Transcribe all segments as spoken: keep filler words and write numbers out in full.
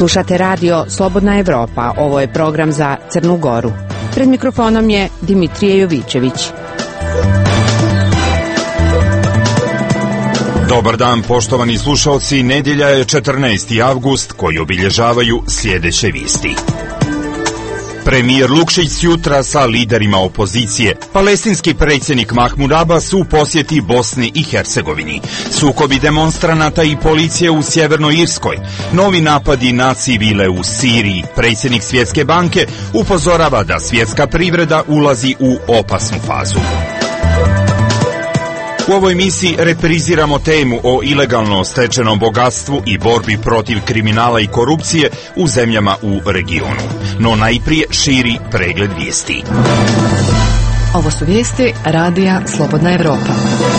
Slušate radio Slobodna Evropa, ovo je program za Crnu Goru. Pred mikrofonom je Dimitrije Jovićević. Dobar dan, poštovani slušalci, nedjelja je četrnaesti avgust koji obilježavaju sljedeće vijesti. Premijer Lukšić jutra sa liderima opozicije. Palestinski predsjednik Mahmud Abbas u posjeti Bosni i Hercegovini. Sukobi demonstranata i policije u Sjevernoj Irskoj. Novi napadi na civile u Siriji. Predsjednik Svjetske banke upozorava da svjetska privreda ulazi u opasnu fazu. U ovoj emisiji repriziramo temu o ilegalno stečenom bogatstvu i borbi protiv kriminala i korupcije u zemljama u regionu. No najprije širi pregled vijesti. Ovo su vijesti radija Slobodna Evropa.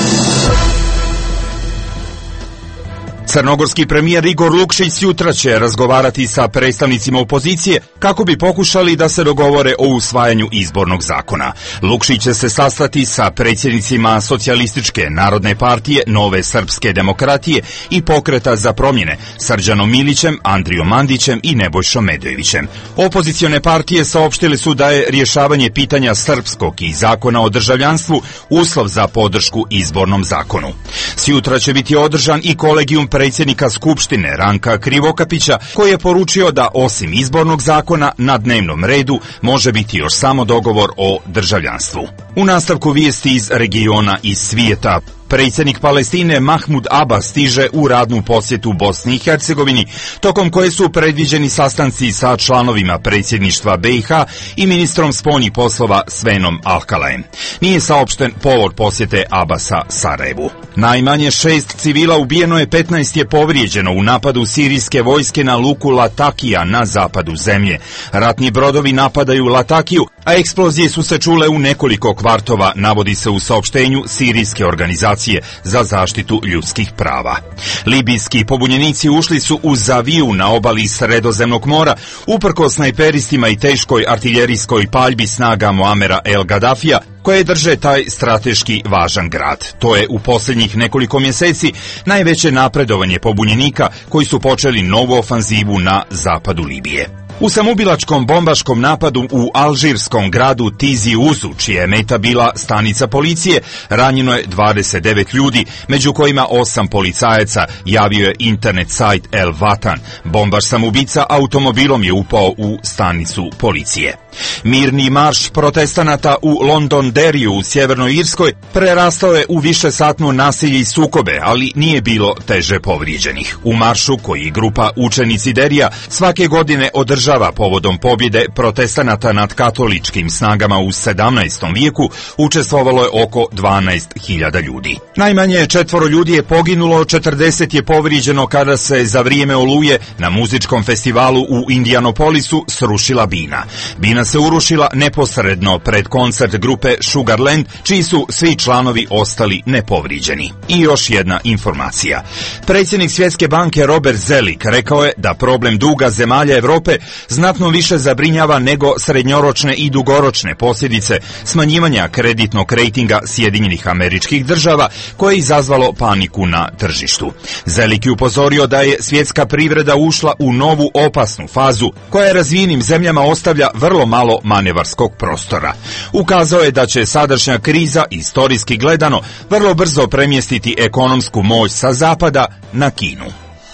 Crnogorski premijer Igor Lukšić jutra će razgovarati sa predstavnicima opozicije kako bi pokušali da se dogovore o usvajanju izbornog zakona. Lukšić će se sastati sa predsjednicima Socijalističke narodne partije, Nove srpske demokratije i Pokreta za promjene, Srđanom Milićem, Andrijom Mandićem i Nebojšom Medojevićem. Opozicione partije saopštili su da je rješavanje pitanja srpskog i zakona o državljanstvu uslov za podršku izbornom zakonu. Sjutra će biti održan i kolegijum predsjednika Skupštine Ranka Krivokapića, koji je poručio da osim izbornog zakona na dnevnom redu može biti još samo dogovor o državljanstvu. U nastavku vijesti iz regiona i svijeta. Predsjednik Palestine Mahmud Abbas stiže u radnu posjetu Bosni i Hercegovini, tokom koje su predviđeni sastanci sa članovima predsjedništva B i H i ministrom spoljnih poslova Svenom Alkalajem. Nije saopšten povod posjete Abbasa Sarajevu. Najmanje šest civila ubijeno je, petnaest je povrijeđeno u napadu sirijske vojske na luku Latakija na zapadu zemlje. Ratni brodovi napadaju Latakiju, a eksplozije su se čule u nekoliko kvartova, navodi se u saopštenju sirijske organizacije za zaštitu ljudskih prava. Libijski pobunjenici ušli su u Zaviju na obali Sredozemnog mora, uprkos snajperistima i teškoj artiljerijskoj paljbi snaga Muamera El Gaddafija, koje drže taj strateški važan grad. To je u posljednjih nekoliko mjeseci najveće napredovanje pobunjenika koji su počeli novu ofanzivu na zapadu Libije. U samoubilačkom bombaškom napadu u alžirskom gradu Tizi Uzu, čija je meta bila stanica policije, ranjeno je dvadeset devet ljudi, među kojima osam policajaca, javio je internet sajt El Vatan. Bombaš samoubica automobilom je upao u stanicu policije. Mirni marš protestanata u Londonderryu u Sjevernoj Irskoj prerastao je u višesatno nasilje i sukobe, ali nije bilo teže povrijeđenih. U maršu, koji grupa učenici Derija svake godine održava povodom pobjede protestanata nad katoličkim snagama u sedamnaestom vijeku, učestvovalo je oko dvanaest hiljada ljudi. Najmanje četvoro ljudi je poginulo, četrdeset je povrijeđeno kada se za vrijeme Oluje na muzičkom festivalu u Indianapolisu srušila bina. Bina se urušila neposredno pred koncert grupe Sugarland, čiji su svi članovi ostali nepovrijeđeni. I još jedna informacija. Predsjednik Svjetske banke Robert Zoellick rekao je da problem duga zemalja Europe znatno više zabrinjava nego srednjoročne i dugoročne posljedice smanjivanja kreditnog rejtinga Sjedinjenih Američkih Država, koje je izazvalo paniku na tržištu. Zoellick je upozorio da je svjetska privreda ušla u novu opasnu fazu, koja razvijenim zemljama ostavlja vrlo malo manevarskog prostora. Ukazao je da će sadašnja kriza, istorijski gledano, vrlo brzo premjestiti ekonomsku moć sa zapada na Kinu.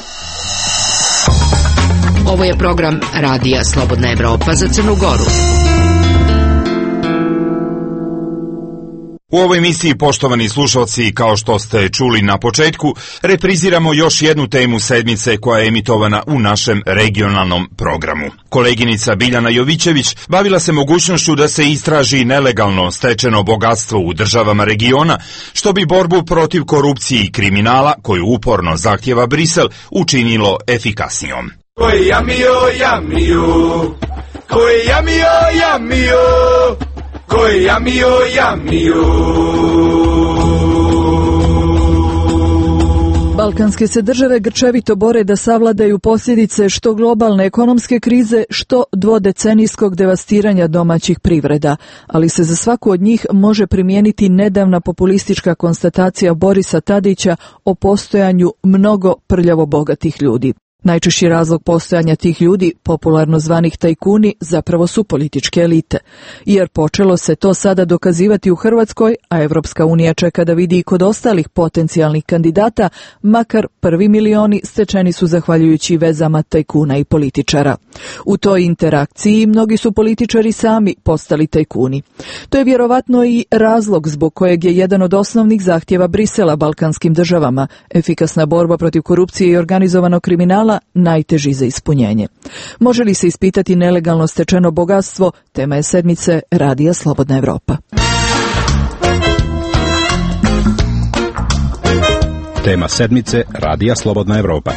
Ovo je program radija Slobodna Evropa za Crnu Goru. U ovoj emisiji, poštovani slušalci, kao što ste čuli na početku, repriziramo još jednu temu sedmice koja je emitovana u našem regionalnom programu. Koleginica Biljana Jovićević bavila se mogućnošću da se istraži nelegalno stečeno bogatstvo u državama regiona, što bi borbu protiv korupcije i kriminala, koju uporno zahtjeva Brisel, učinilo efikasnijom. Koji jamio, jamio, koji jamio, jamio, koji jamio, jamio. Balkanske se države grčevito bore da savladaju posljedice što globalne ekonomske krize, što dvodecenijskog devastiranja domaćih privreda, ali se za svaku od njih može primijeniti nedavna populistička konstatacija Borisa Tadića o postojanju mnogo prljavo bogatih ljudi. Najčešći razlog postojanja tih ljudi, popularno zvanih tajkuni, zapravo su političke elite. Jer počelo se to sada dokazivati u Hrvatskoj, a Evropska unija čeka da vidi i kod ostalih potencijalnih kandidata, makar prvi milioni stečeni su zahvaljujući vezama tajkuna i političara. U toj interakciji mnogi su političari sami postali tajkuni. To je vjerovatno i razlog zbog kojeg je jedan od osnovnih zahtjeva Brisela balkanskim državama, efikasna borba protiv korupcije i organizovanog kriminala, najteži za ispunjenje. Može li se ispitati nelegalno stečeno bogatstvo? Tema je sedmice Radija Slobodna Evropa. Tema sedmice Radija Slobodna Evropa.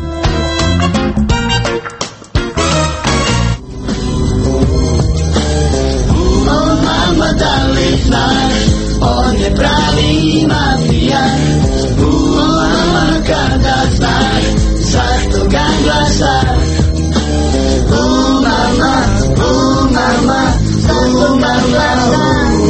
O mama, da li znaš, on je pravi mafijan. U mama, kada znaš, zašto ga glasaš? U mama, u mama, u mama,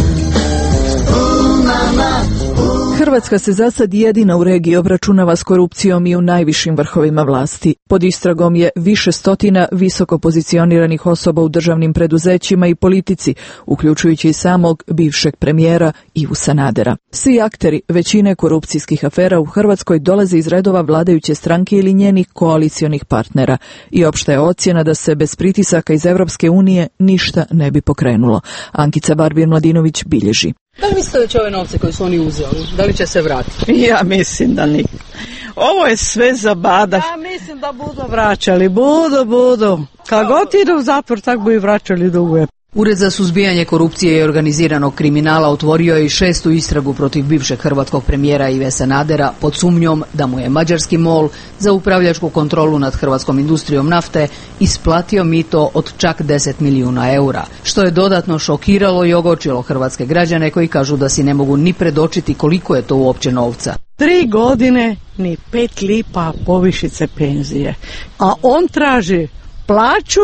u mama. Hrvatska se za sad jedina u regiji obračunava s korupcijom i u najvišim vrhovima vlasti. Pod istragom je više stotina visoko pozicioniranih osoba u državnim preduzećima i politici, uključujući i samog bivšeg premijera Ivu Sanadera. Svi akteri većine korupcijskih afera u Hrvatskoj dolaze iz redova vladajuće stranke ili njenih koalicionih partnera i opšta je ocjena da se bez pritisaka iz Evropske unije ništa ne bi pokrenulo. Ankica Barbir-Mladinović bilježi. Da li mislite da će ove novce koje su oni uzeli, da li će se vratiti? Ja mislim da nikad. Ovo je sve za bada. Ja mislim da budu vraćali, budu, budu. Kad god idu u zatvor, tak bi i vraćali duguje. Ured za suzbijanje korupcije i organiziranog kriminala otvorio je i šestu istragu protiv bivšeg hrvatskog premijera Ive Sanadera pod sumnjom da mu je mađarski MOL za upravljačku kontrolu nad hrvatskom industrijom nafte isplatio mito od čak deset milijuna eura, što je dodatno šokiralo i ogorčilo hrvatske građane koji kažu da si ne mogu ni predočiti koliko je to uopće novca. Tri godine ni pet lipa povišice penzije, a on traži plaću,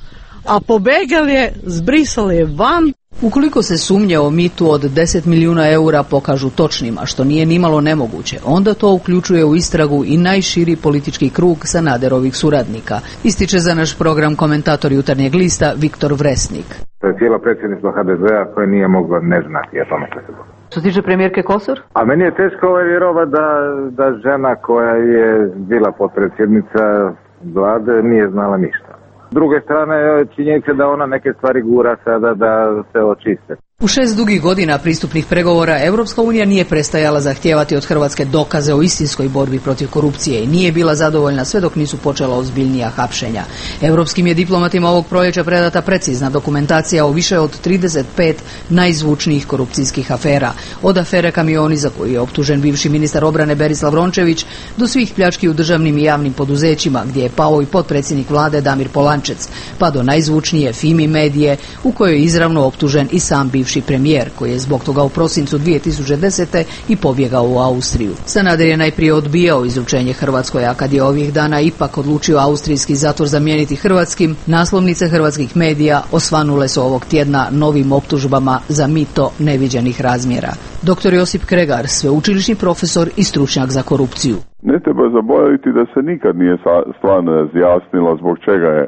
a pobegal je, zbrisali je van. Ukoliko se sumnje o mitu od deset milijuna eura pokažu točnima, što nije nimalo nemoguće, onda to uključuje u istragu i najširi politički krug Sanaderovih suradnika, ističe za naš program komentator Jutarnjeg lista Viktor Vresnik. To je cijelo predsjedništvo ha de zea koje nije moglo ne znati o tome što se dogodilo. Što se tiče premijerke Kosor? A meni je teško ovaj vjerovati da, da žena koja je bila potpredsjednica vlade nije znala ništa. S druge strane, činjenica da ona neke stvari gura sada da se očiste. U šest dugih godina pristupnih pregovora Evropska unija nije prestajala zahtijevati od Hrvatske dokaze o istinskoj borbi protiv korupcije i nije bila zadovoljna sve dok nisu počela ozbiljnija hapšenja. Europskim je diplomatima ovog proljeća predata precizna dokumentacija o više od trideset pet najzvučnijih korupcijskih afera, od afere Kamioni za koju je optužen bivši ministar obrane Berislav Rončević do svih pljački u državnim i javnim poduzećima gdje je pao i potpredsjednik vlade Damir Polančec, pa do najzvučnije Fimi medije u kojoj je izravno optužen i sam bivši bivši premijer koji je zbog toga u prosincu dvije tisuće desete i pobjegao u Austriju. Sanader je najprije odbijao izručenje Hrvatskoj, a kad je ovih dana ipak odlučio austrijski zatvor zamijeniti hrvatskim, naslovnice hrvatskih medija osvanule su ovog tjedna novim optužbama za mito neviđenih razmjera. Doktor Josip Kregar, sveučilišni profesor i stručnjak za korupciju. Ne treba zaboraviti da se nikad nije stvarno razjasnilo zbog čega je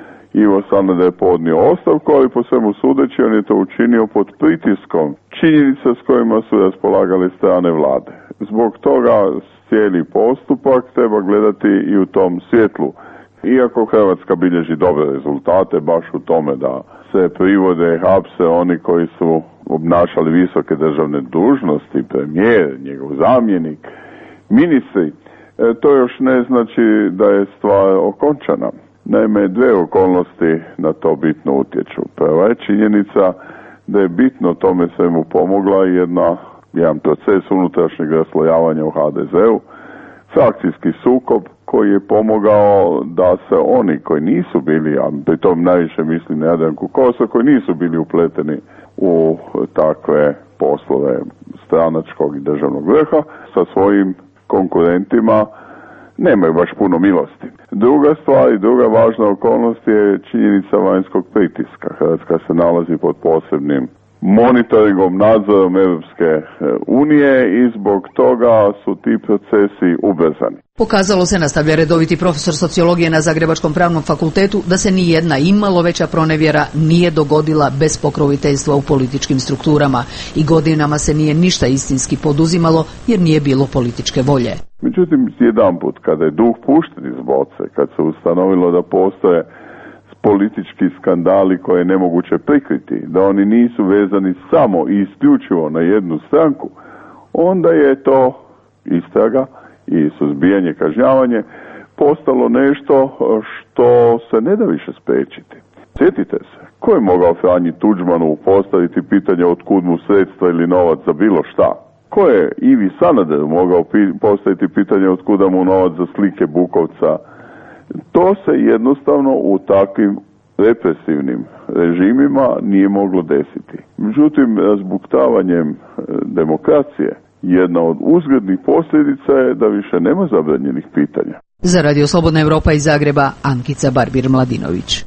Ivo Sanader podnio ostavku, ali po svemu sudeći on je to učinio pod pritiskom činjenica s kojima su raspolagale strane vlade. Zbog toga cijeli postupak treba gledati i u tom svjetlu. Iako Hrvatska bilježi dobre rezultate baš u tome da se privode i hapse oni koji su obnašali visoke državne dužnosti, premijer, njegov zamjenik, ministri, to još ne znači da je stvar okončana. Naime, dve okolnosti na to bitno utječu. Prva je činjenica da je bitno tome svemu pomogla jedna, jedan proces unutrašnjeg raslojavanja u ha de zeu, frakcijski sukob koji je pomogao da se oni koji nisu bili, a pri tom najviše mislim na Jadranku Kosor, koji nisu bili upleteni u takve poslove stranačkog i državnog vrha, sa svojim konkurentima nemaju baš puno milosti. Druga stvar i druga važna okolnost je činjenica vanjskog pritiska. Hrvatska se nalazi pod posebnim monitoringom, nadzorom Europske unije i zbog toga su ti procesi ubrzani. Pokazalo se, nastavlja redoviti profesor sociologije na Zagrebačkom pravnom fakultetu, da se ni jedna imalo veća pronevjera nije dogodila bez pokroviteljstva u političkim strukturama i godinama se nije ništa istinski poduzimalo jer nije bilo političke volje. Međutim, jedanput kada je duh pušten iz boce, kad se ustanovilo da postoje politički skandali koje je nemoguće prikriti, da oni nisu vezani samo i isključivo na jednu stranku, onda je to istraga i suzbijanje, kažnjavanje postalo nešto što se ne da više spriječiti. Sjetite se, ko je mogao Franji Tuđmanu postaviti pitanje otkud mu sredstva ili novac za bilo šta? Ko je Ivi Sanaderu mogao postaviti pitanje otkuda mu novac za slike Bukovca? To se jednostavno u takvim represivnim režimima nije moglo desiti. Međutim, razbuktavanjem demokracije jedna od uzglednih posljedica je da više nema zabranjenih pitanja. Za Radio Slobodna Evropa iz Zagreba, Ankica Barbir-Mladinović.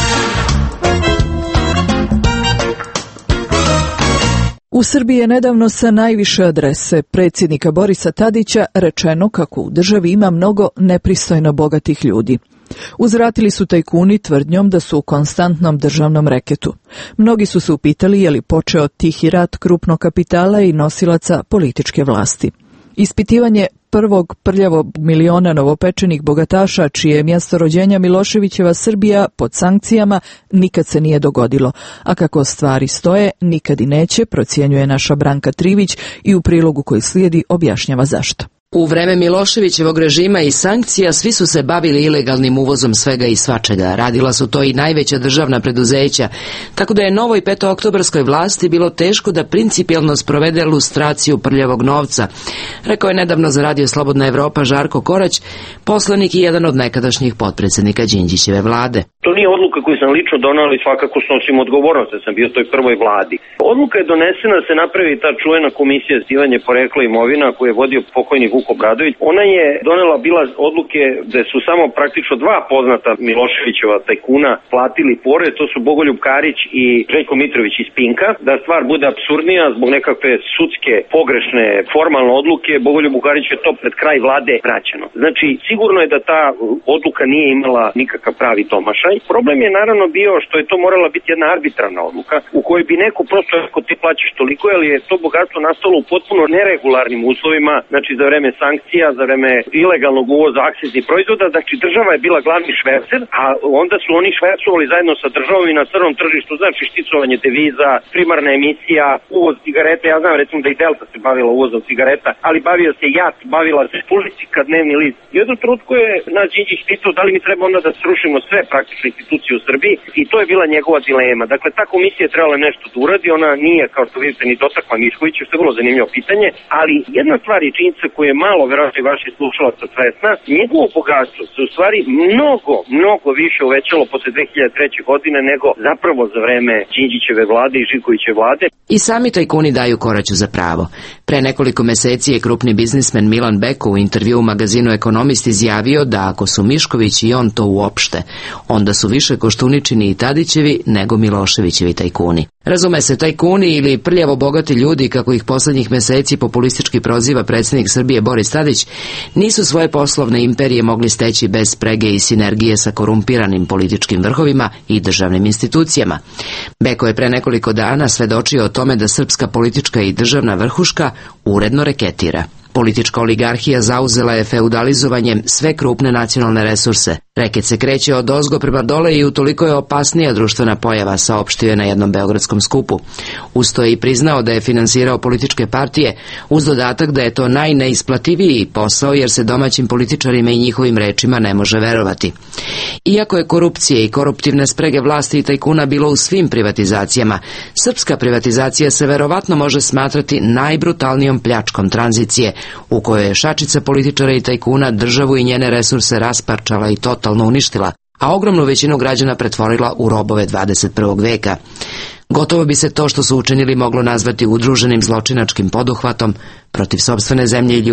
U Srbiji je nedavno sa najviše adrese predsjednika Borisa Tadića rečeno kako u državi ima mnogo nepristojno bogatih ljudi. Uzvratili su tajkuni tvrdnjom da su u konstantnom državnom reketu. Mnogi su se upitali je li počeo tihi rat krupnog kapitala i nosilaca političke vlasti. Ispitivanje prvog prljavog miliona novopečenih bogataša, čije je mjesto rođenja Miloševićeva Srbija pod sankcijama, nikad se nije dogodilo. A kako stvari stoje, nikad i neće, procjenjuje naša Branka Trivić i u prilogu koji slijedi objašnjava zašto. U vreme Miloševićevog režima i sankcija svi su se bavili ilegalnim uvozom svega i svačega. Radila su to i najveća državna preduzeća, tako da je novoj petooktobarskoj vlasti bilo teško da principijelno sprovede lustraciju prljavog novca, rekao je nedavno za Radio Slobodna Evropa Žarko Korać, poslanik i jedan od nekadašnjih potpredsjednika Đinđićeve vlade. To nije odluka koju sam lično donao, ali svakako snosim odgovornost, da sam bio u toj prvoj vladi. Odluka je donesena da se napravi ta čuvena komisija za ispitivanje porekla imovina koju je vodio pokojni Vuk Obradović. Ona je donela bila odluke da su samo praktično dva poznata Miloševićeva tajkuna platili porez, to su Bogoljub Karić i Željko Mitrović iz Pinka. Da stvar bude apsurdnija, zbog nekakve sudske pogrešne formalne odluke, Bogoljubu Kariću je to pred kraj vlade vraćeno. Znači, sigurno je da ta odluka nije imala nikakav pravi domašaj. Problem je naravno bio što je to morala biti jedna arbitrarna odluka u kojoj bi neko prosto rekao ti plaćaš toliko, ali je to bogatstvo nastalo u potpuno neregularnim uslovima, znači za vreme sankcija, za vreme ilegalnog uvoza akciznih proizvoda, znači država je bila glavni švercer, a onda su oni švercovali zajedno sa državom i na crnom tržištu, znači šticovanje deviza, primarna emisija, uvoz cigareta, ja znam recimo da i Delta se bavila uvozom cigareta, ali bavio se JAT, bavila se Politika, Dnevni list. I u jednom trenutku je naš Đinđić pitao da li mi treba onda da srušimo sve praktične institucije u Srbiji i to je bila njegova dilema. Dakle, ta komisija je trebala nešto da uradi, ona nije, kao što vidite, ni dotakla Miškovića, što je vrlo zanimljivo pitanje, ali jedna stvar je činjenica koja je malo verovatno i vaših slušalaca svesna, njegovo bogatstvo se u stvari mnogo, mnogo više uvećalo posle dve hiljade treće. godine nego zapravo za vreme Đinđićeve vlade i Živkovićeve vlade. I sami tajkuni daju Koraću za pravo. Pre nekoliko meseci je krupni biznismen Milan Beko u intervju u magazinu Ekonomist izjavio da ako su Mišković i on to uopšte, onda su više Koštuničini i Tadićevi nego Miloševićevi tajkuni. Razume se, tajkuni ili prljavo bogati ljudi, kako ih poslednjih meseci populistički proziva predsjednik Srbije Boris Tadić, nisu svoje poslovne imperije mogli steći bez sprege i sinergije sa korumpiranim političkim vrhovima i državnim institucijama. Beko je pre nekoliko dana svedočio o tome da srpska politička i državna vrhuška uredno reketira. Politička oligarhija zauzela je feudalizovanjem sve krupne nacionalne resurse. Reket se kreće od ozgo prema dole i utoliko je opasnija društvena pojava, saopštio je na jednom beogradskom skupu. Uz to je i priznao da je finansirao političke partije, uz dodatak da je to najneisplativiji posao jer se domaćim političarima i njihovim rečima ne može verovati. Iako je korupcije i koruptivne sprege vlasti i tajkuna bilo u svim privatizacijama, srpska privatizacija se verovatno može smatrati najbrutalnijom pljačkom tranzicije, u kojoj je šačica političara i tajkuna državu i njene resurse rasparčala i totalno uništila, a ogromnu većinu građana pretvorila u robove dvadeset prvog veka. Gotovo bi se to što su učinili moglo nazvati udruženim zločinačkim poduhvatom protiv sopstvene zemlje i ljudi.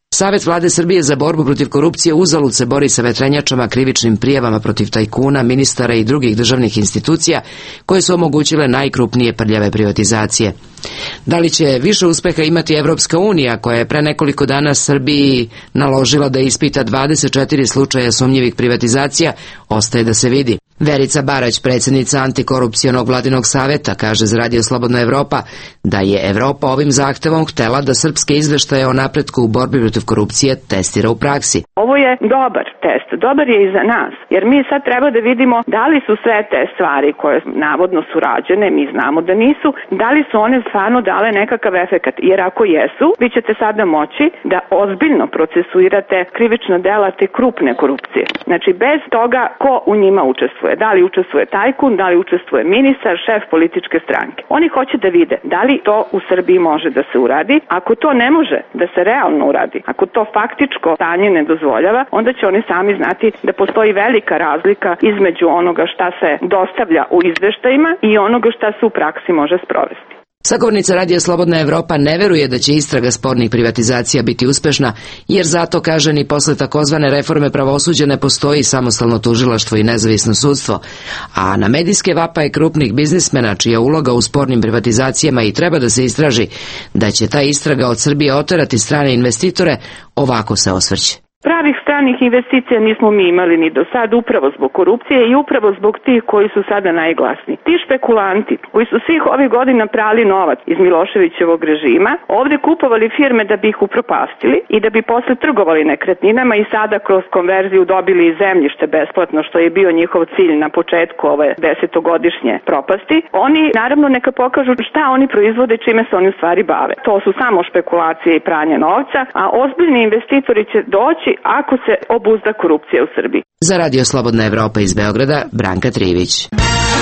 Savet vlade Srbije za borbu protiv korupcije uzalud se bori sa vetrenjačama, krivičnim prijavama protiv tajkuna, ministara i drugih državnih institucija koje su omogućile najkrupnije prljave privatizacije. Da li će više uspeha imati Evropska unija, koja je pre nekoliko dana Srbiji naložila da ispita dvadeset četiri slučaja sumnjivih privatizacija, ostaje da se vidi. Verica Barać, predsjednica Antikorupcionog vladinog saveta, kaže za Radio Slobodna Evropa da je Evropa ovim zahtevom htela da srpske izveštaje o napretku u borbi protiv korupcije testira u praksi. Ovo je dobar test, dobar je i za nas, jer mi sad treba da vidimo da li su sve te stvari koje navodno su rađene, mi znamo da nisu, da li su one stvarno dale nekakav efekat, jer ako jesu, vi ćete sada moći da ozbiljno procesuirate krivična dela te krupne korupcije. Znači, bez toga ko u njima učestvuje. Da li učestvuje tajkun, da li učestvuje ministar, šef političke stranke. Oni hoće da vide da li to u Srbiji može da se uradi. Ako to ne može da se realno uradi, ako to faktičko stanje ne dozvoljava, onda će oni sami znati da postoji velika razlika između onoga šta se dostavlja u izveštajima i onoga šta se u praksi može sprovesti. Sagovornica Radija Slobodna Evropa ne veruje da će istraga spornih privatizacija biti uspešna, jer zato, kaže, ni posle takozvane reforme pravosuđa ne postoji samostalno tužilaštvo i nezavisno sudstvo, a na medijske vapaje krupnih biznismena, čija uloga u spornim privatizacijama i treba da se istraži, da će ta istraga od Srbije oterati strane investitore, ovako se osvrće. Pravih stranih investicija nismo mi imali ni do sad, upravo zbog korupcije i upravo zbog tih koji su sada najglasniji. Ti špekulanti koji su svih ovih godina prali novac iz Miloševićevog režima, ovde kupovali firme da bi ih upropastili i da bi posle trgovali nekretninama i sada kroz konverziju dobili i zemljište besplatno, što je bio njihov cilj na početku ove desetogodišnje propasti. Oni naravno neka pokažu šta oni proizvode, čime se oni u stvari bave. To su samo špekulacije i pranje novca, a ozbiljni investitori će doći ako se obuzda korupcija u Srbiji. Za Radio Slobodna Evropa iz Beograda, Branka Trivić.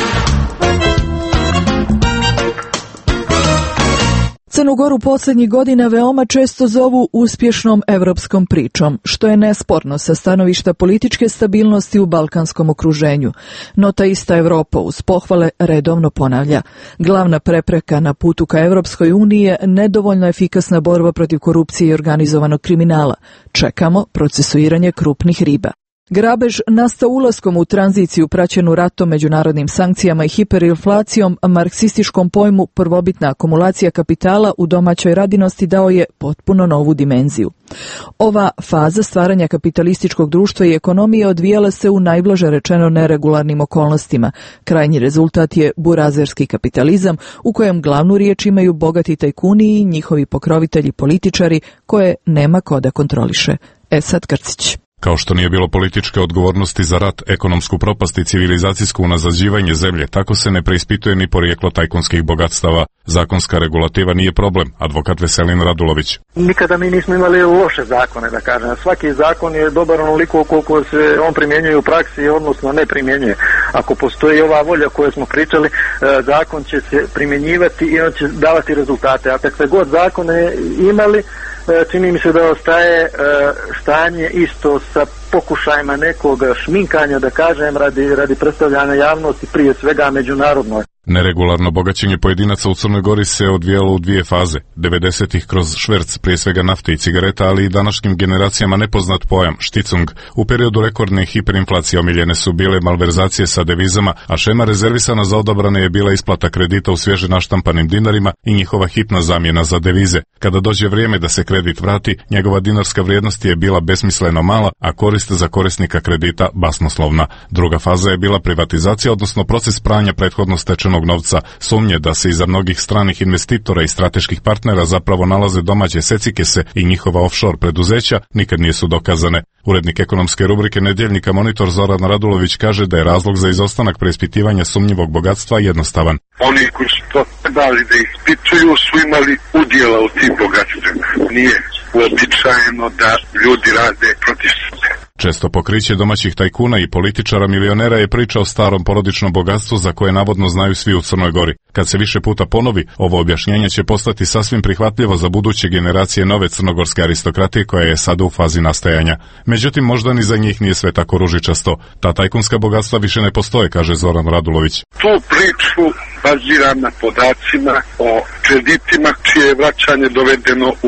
Crnu Goru posljednjih godina veoma često zovu uspješnom evropskom pričom, što je nesporno sa stanovišta političke stabilnosti u balkanskom okruženju. No ta ista Evropa uz pohvale redovno ponavlja. Glavna prepreka na putu ka Evropskoj uniji je nedovoljno efikasna borba protiv korupcije i organizovanog kriminala. Čekamo procesuiranje krupnih riba. Grabež nastao ulaskom u tranziciju praćenu ratom, međunarodnim sankcijama i hiperinflacijom, marksističkom pojmu prvobitna akumulacija kapitala u domaćoj radinosti dao je potpuno novu dimenziju. Ova faza stvaranja kapitalističkog društva i ekonomije odvijala se u najblaže rečeno neregularnim okolnostima. Krajnji rezultat je burazerski kapitalizam u kojem glavnu riječ imaju bogati tajkuni i njihovi pokrovitelji političari koje nema ko da kontroliše. Esad Krcić. Kao što nije bilo političke odgovornosti za rat, ekonomsku propast i civilizacijsko unazađivanje zemlje, tako se ne preispituje ni porijeklo tajkunskih bogatstava. Zakonska regulativa nije problem, advokat Veselin Radulović. Nikada mi nismo imali loše zakone, da kažem. Svaki zakon je dobar onoliko koliko se on primjenjuje u praksi, odnosno ne primjenjuje. Ako postoji ova volja koju smo pričali, zakon će se primjenjivati i on će davati rezultate. A kakve god zakone imali, čini mi se da ostaje stanje isto sa pokušajima nekog šminkanja, da kažem, radi, radi predstavljanja javnosti, prije svega međunarodnoj. Neregularno bogaćenje pojedinaca u Crnoj Gori se odvijalo u dvije faze. devedesetih kroz šverc, prije svega nafte i cigareta, ali i današnjim generacijama nepoznat pojam, šticung. U periodu rekordne hiperinflacije omiljene su bile malverzacije sa devizama, a šema rezervisana za odabrane je bila isplata kredita u svježe naštampanim dinarima i njihova hitna zamjena za devize. Kada dođe vrijeme da se kredit vrati, njegova dinarska vrijednost je bila besmisleno mala, a korist za korisnika kredita basnoslovna. Druga faza je bila privatizacija, odnosno proces pranja prethodno stečenog novca. Sumnje da se iza mnogih stranih investitora i strateških partnera zapravo nalaze domaće secikese i njihova offshore preduzeća nikad nisu dokazane. Urednik ekonomske rubrike Nedjeljnika Monitor Zoran Radulović kaže da je razlog za izostanak preispitivanja sumnjivog bogatstva jednostavan. Oni koji su to dali da ispituju su imali udjela u tim bogatstvima. Nije uobičajeno da ljudi rade protiv sebe. Često pokriće domaćih tajkuna i političara milionera je priča o starom porodičnom bogatstvu za koje navodno znaju svi u Crnoj Gori. Kad se više puta ponovi, ovo objašnjenje će postati sasvim prihvatljivo za buduće generacije nove crnogorske aristokratije koja je sada u fazi nastajanja. Međutim, možda ni za njih nije sve tako ružičasto. Ta tajkunska bogatstva više ne postoje, kaže Zoran Radulović. Tu priču baziram na podacima o kreditima čije je vraćanje dovedeno u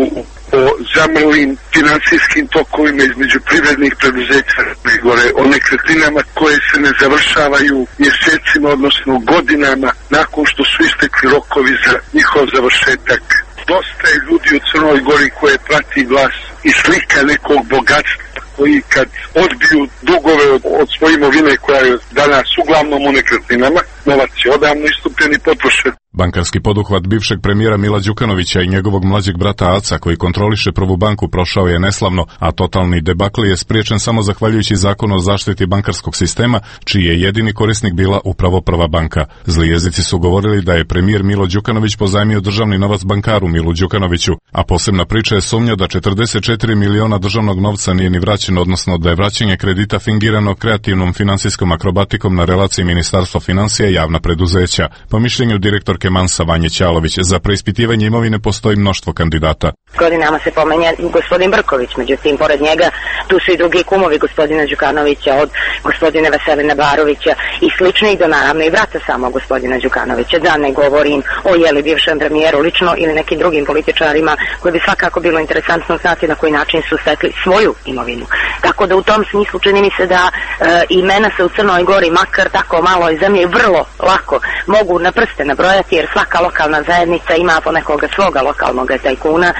o zamrlim finansijskim tokovima između privrednih preduzeća gore, o nekretninama koje se ne završavaju mjesecima, odnosno godinama nakon što su istekli rokovi za njihov završetak. Dosta je ljudi u Crnoj Gori koje prati glas i slika nekog bogatstva koji kad odbiju dugove od, od svoje imovine koja je danas uglavnom u nekretninama, novac je odavno istupljen i potrošen. Bankarski poduhvat bivšeg premijera Mila Đukanovića i njegovog mlađeg brata Aca, koji kontroliše Prvu banku, prošao je neslavno, a totalni debakl je spriječen samo zahvaljujući zakonu o zaštiti bankarskog sistema, čiji je jedini korisnik bila upravo Prva banka. Zli jezici su govorili da je premijer Milo Đukanović pozajmio državni novac bankaru Milu Đukanoviću, a posebna priča je sumnja da četrdeset četiri miliona državnog novca nije ni vraćeno, odnosno da je vraćanje kredita fingirano kreativnom finansijskom akrobatikom na relaciji Ministarstva financija i javna preduzeća. Po mišljenju direktor Mansa Vanje Ćalović, za preispitivanje imovine postoji mnoštvo kandidata. Godinama se pomenja gospodin Brković, međutim, pored njega tu su i drugi kumovi gospodina Đukanovića, od gospodina Veselina Barovića i sličnih do naravno i brata samo gospodina Đukanovića, da ne govorim o jeli bivšem premijeru lično ili nekim drugim političarima koji bi svakako bilo interesantno znati na koji način su stekli svoju imovinu. Tako da u tom smislu čini mi se da e, imena se u Crnoj Gori, makar tako maloj zemlji, vrlo lako mogu na prste nabrojati, jer svaka lokalna zajednica ima po nekoga svoga lokalnog tajkuna,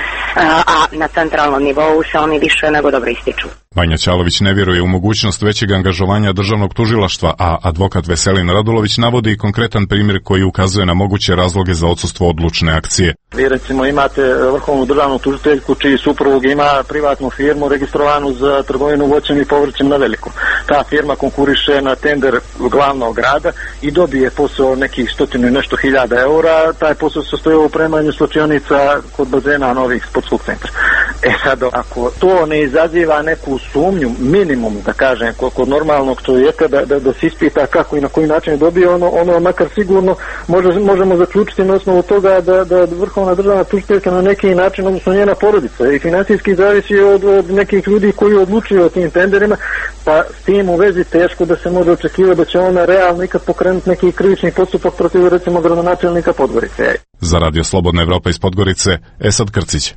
a na centralnom nivou se oni više nego dobro ističu. Vanja Ćalović ne vjeruje u mogućnost većeg angažovanja državnog tužilaštva, a advokat Veselin Radulović navodi i konkretan primjer koji ukazuje na moguće razloge za odsustvo odlučne akcije. Vi recimo imate vrhovnu državnu tužiteljku čiji suprug ima privatnu firmu registrovanu za trgovinu voćem i povrćem na veliko. Ta firma konkuriše na tender glavnog grada i dobije posao nekih stotinu i nešto hiljada eura. Taj posao se stoji u opremanju slučajonica kod bazena novih sportskog centra. E sad, ako to ne izaziva neku sumnju, minimum, da kažem, kod normalnog čovjeka, da, da, da se ispita kako i na koji način je dobio, ono, ono makar sigurno može, možemo zaključiti na osnovu toga da, da vrhovna državna tužiteljka na neki način, odnosno njena porodica i financijski zavisi od, od nekih ljudi koji odlučuju o tim tenderima, pa s tim u vezi teško da se može očekivati da će ona realno ikad pokrenuti neki krivični postupak protiv recimo gradonačelnika Podgorice. Za Radio Slobodna Evropa iz Podgorice, Esad Krcić.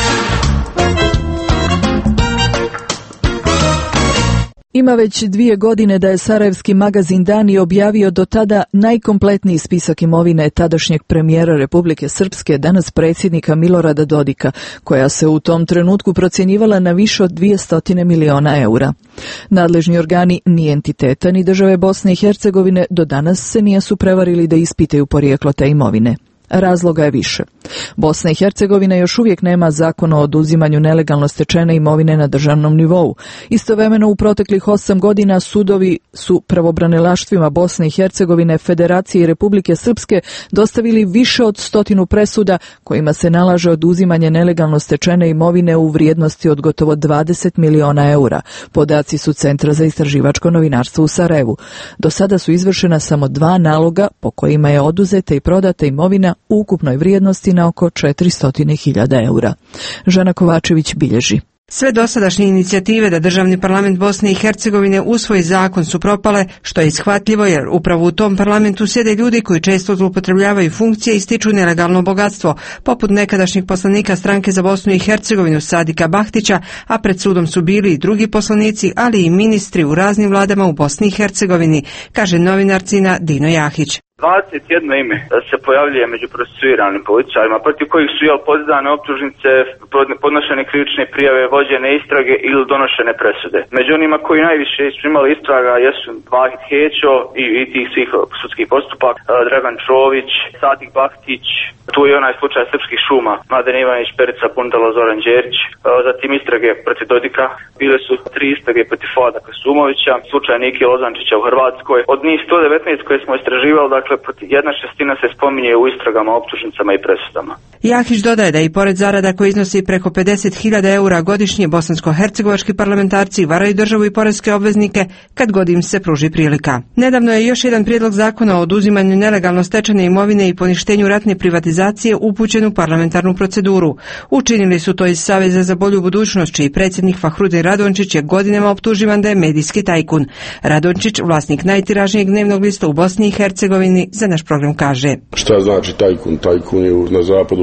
Ima već dvije godine da je sarajevski magazin Dani objavio do tada najkompletniji spisak imovine tadašnjeg premijera Republike Srpske, danas predsjednika Milorada Dodika, koja se u tom trenutku procjenjivala na više od dvjesto miliona eura. Nadležni organi ni entiteta ni države Bosne i Hercegovine do danas se nisu prevarili da ispitaju porijeklo te imovine. Razloga je više. Bosna i Hercegovina još uvijek nema zakon o oduzimanju nelegalno stečene imovine na državnom nivou. Istovremeno u proteklih osam godina sudovi su pravobranilaštvima Bosne i Hercegovine, Federacije i Republike Srpske dostavili više od stotinu presuda kojima se nalaže oduzimanje nelegalno stečene imovine u vrijednosti od gotovo dvadeset miliona eura. Podaci su Centra za istraživačko novinarstvo u Sarajevu. Do sada su izvršena samo dva naloga po kojima je oduzeta i prodata imovina u ukupnoj vrijednosti na oko četiristo hiljada eura. Žana Kovačević bilježi. Sve dosadašnje inicijative da državni parlament Bosne i Hercegovine usvoji zakon su propale, što je ishvatljivo jer upravo u tom parlamentu sjede ljudi koji često zloupotrebljavaju funkcije i stiču nelegalno bogatstvo, poput nekadašnjih poslanika stranke za Bosnu i Hercegovinu Sadika Bahtića, a pred sudom su bili i drugi poslanici, ali i ministri u raznim vladama u Bosni i Hercegovini, kaže novinarcina Dino Jahić. dvadeset jedno ime se pojavljuje među procesuiranim političarima, protiv kojih su jel podizane optužnice, podnošene krivične prijave, vođene istrage ili donošene presude. Među onima koji najviše su imali istraga jesu Vahid Hećo i, i tih svih sudskih postupaka, Dragan Čović, Sadik Bahtić, tu je onaj slučaj srpskih šuma, Mladen Ivanić, Perica Bundalo, Zoran Đerić, zatim istrage protiv Dodika, bile su tri istrage protiv Fuada Kasumovića, slučaj Nike Lozančića u Hrvatskoj. Od njih sto devetnaest koje smo istraživali, dakle jedna šestina se spominje u istragama, optužnicama i presudama. Jahić dodaje da i pored zarada koji iznosi preko pedeset hiljada eura godišnje, bosansko-hercegovački parlamentarci varaju državu i poreske obveznike kad god im se pruži prilika. Nedavno je još jedan prijedlog zakona o oduzimanju nelegalno stečene imovine i poništenju ratne privatizacije upućen u parlamentarnu proceduru. Učinili su to iz Saveza za bolju budućnost, čiji predsjednik Fahrudin Radončić je godinama optuživan da je medijski tajkun. Radončić, vlasnik najtiražnijeg dnevnog lista u Bosni i Hercegovini, za naš program kaže. Šta znači tajkun? Tajkun je na zapadu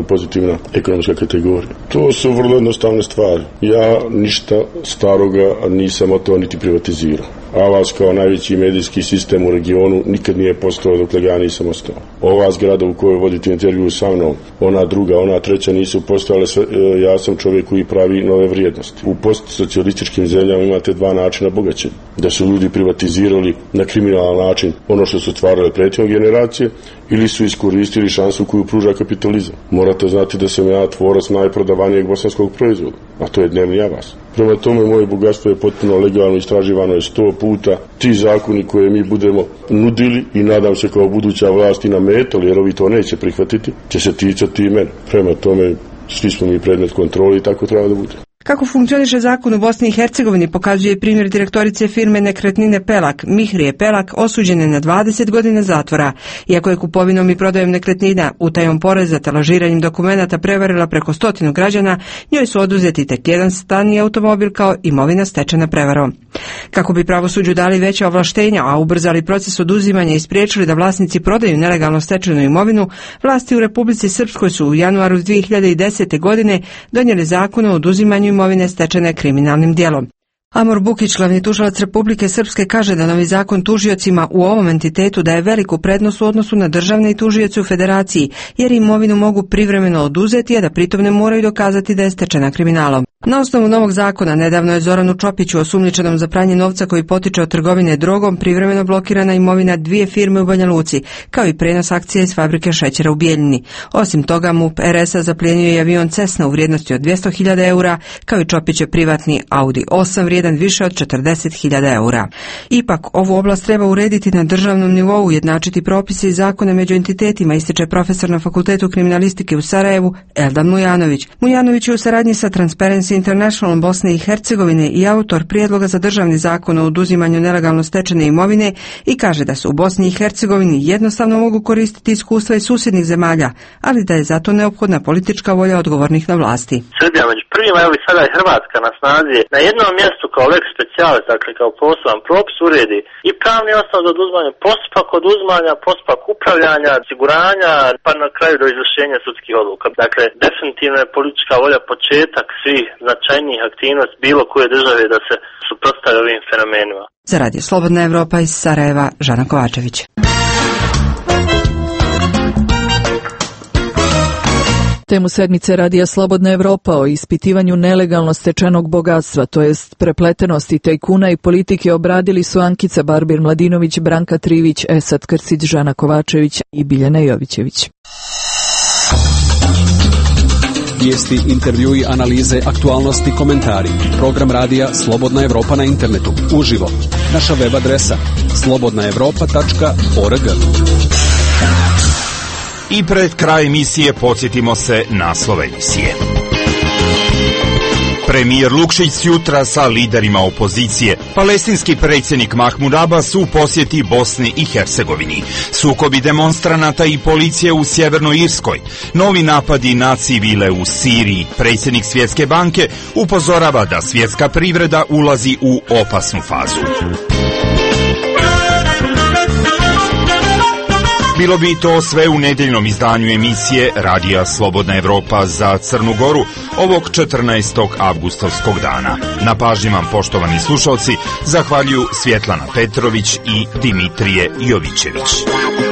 pozitivna ekonomska kategorija. To su vrlo jednostavne stvari. Ja ništa staroga nisam o to niti privatizirao. Avaz kao najveći medijski sistem u regionu nikad nije postao dokle ja nisam ostao. Ova zgrada u kojoj vodite intervju sa mnom, ona druga, ona treća nisu postojale, ja sam čovjek koji pravi nove vrijednosti. U postsocijalističkim zemljama imate dva načina bogaćenja. Da su ljudi privatizirali na kriminalan način ono što su stvarale prethodne generacije ili su iskoristili šansu koju pruža kapitalizam. Morate znati da sam ja tvorac najprodavanijeg bosanskog proizvoda, a to je dnevni avaz. Prema tome, moje bogatstvo je potpuno legalno, istraživano je sto puta. Ti zakoni koje mi budemo nudili i nadam se kao buduća vlast i nametali, jer ovi to neće prihvatiti, će se ticati i mene. Prema tome, svi smo mi predmet kontrole i tako treba da bude. Kako funkcioniše zakon u Bosni i Hercegovini pokazuje primjer direktorice firme Nekretnine Pelak, Mihrije Pelak, osuđene na dvadeset godina zatvora. Iako je kupovinom i prodajom nekretnina, utajom poreza te lažiranjem dokumenata prevarila preko stotinu građana, njoj su oduzeti tek jedan stan i automobil kao imovina stečena prevarom. Kako bi pravosuđu dali veća ovlaštenja, a ubrzali proces oduzimanja i spriječili da vlasnici prodaju nelegalno stečenu imovinu, vlasti u Republici Srpskoj su u januaru dvije hiljade desete. godine donijeli zakon o oduzimanju imovine stečene kriminalnim djelom. Amor Bukić, glavni tužilac Republike Srpske, kaže da novi zakon tužiocima u ovom entitetu daje veliku prednost u odnosu na državne i tužioce u federaciji, jer imovinu mogu privremeno oduzeti, a da pritom ne moraju dokazati da je stečena kriminalom. Na osnovu novog zakona nedavno je Zoranu Čopiću, osumnjičenom za pranje novca koji potiče od trgovine drogom, privremeno blokirana imovina dvije firme u Banja Luci, kao i prenos akcija iz fabrike šećera u Bijeljini. Osim toga, MUP er es a zaplijenio je avion Cessna u vrijednosti od dvjesto hiljada eura, kao i Čopićev privatni Audi osam vrijedan više od četrdeset hiljada eura. Ipak, ovu oblast treba urediti na državnom nivou, ujednačiti propise i zakone među entitetima, ističe profesor na Fakultetu kriminalistike u Sarajevu Eldan Mujanović. Mujanović je u saradnji sa Transparency International Bosne i Hercegovine i autor prijedloga za državni zakon o oduzimanju nelegalno stečene imovine i kaže da su u Bosni i Hercegovini jednostavno mogu koristiti iskustva iz susjednih zemalja, ali da je zato neophodna politička volja odgovornih na vlasti. Srbija među prvima, evo i sada je Hrvatska na snazi, na jednom mjestu kao lex specialis, dakle kao poseban propis uredi i pravni osnov za oduzimanje, postupak oduzimanja, postupak upravljanja, osiguranja, pa na kraju do izvršenja sudskih odluka. Dakle, definitivno je politička volja početak svih značajnijih aktivnosti bilo koje države da se suprotstave ovim fenomenima. Za Radio Slobodna Evropa iz Sarajeva, Žana Kovačević. Temu sedmice Radija Slobodna Evropa o ispitivanju nelegalno stečenog bogatstva, to jest prepletenosti tajkuna i politike, obradili su Ankica Barbir Mladinović, Branka Trivić, Esad Krsić, Žana Kovačević i Biljana Jovićević. Vijesti, intervjui, analize, aktualnosti, komentari. Program radija Slobodna Evropa na internetu. Uživo. Naša web adresa slobodna evropa tačka org. I pred kraj emisije podsjetimo se naslova emisije. Premijer Lukšić jutra sa liderima opozicije. Palestinski predsjednik Mahmud Abbas u posjeti Bosni i Hercegovini. Sukobi demonstranata i policije u Sjevernoj Irskoj. Novi napadi na civile u Siriji. Predsjednik Svjetske banke upozorava da svjetska privreda ulazi u opasnu fazu. Bilo bi to sve u nedjeljnom izdanju emisije Radija Slobodna Evropa za Crnu Goru ovog četrnaestog avgustovskog dana. Na pažnji vam, poštovani slušalci, zahvaljuju Svjetlana Petrović i Dimitrije Jovićević.